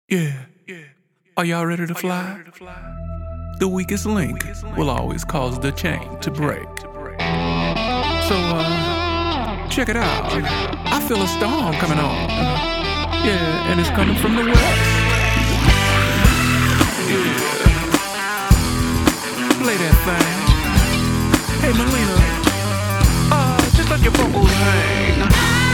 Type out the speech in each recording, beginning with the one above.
Yeah. Are y'all ready to fly? The weakest link will always cause the chain to break. So, check it out. I feel a storm coming on. Yeah, and it's coming from the west. Yeah. Play that thing. Hey, Melina. Just let your vocals hang.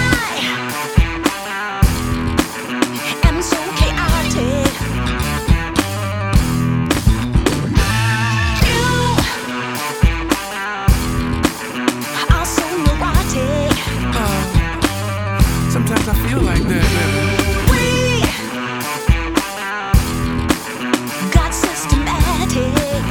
Sometimes I feel like that, baby. We got systematic.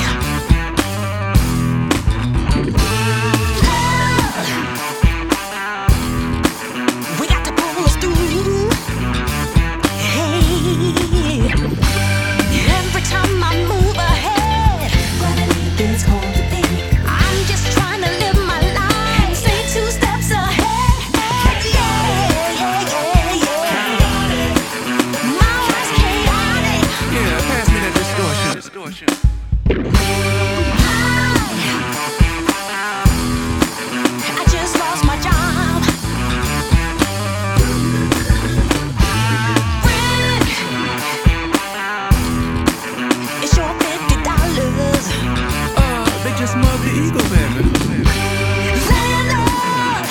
We got to pull us through. Hey, every time I move ahead, gravity is holding me. I'm just trying to live my life. Stay 2 steps ahead. I just lost my job. Rent, it's your $50. They just mugged the eagle, baby. Landlord,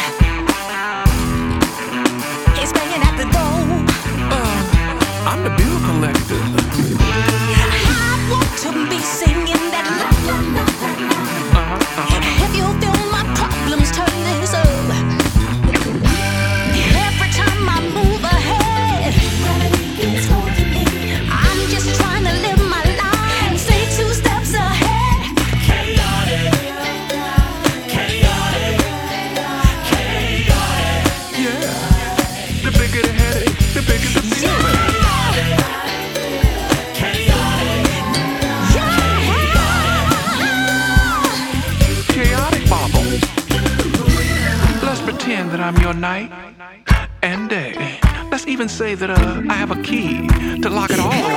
he's banging at the door. I'm the bill collector. I want to be singing that la la la la la. If you feel my problems, turn this up. Every time I move ahead, gravity is holding me. I'm just trying to live my life. Stay 2 steps ahead. Chaotic, chaotic, chaotic. Yeah. The bigger the headache, the bigger the feeling. Chaotic bubble. Let's pretend that I'm your night and day. Let's even say that I have a key to lock it all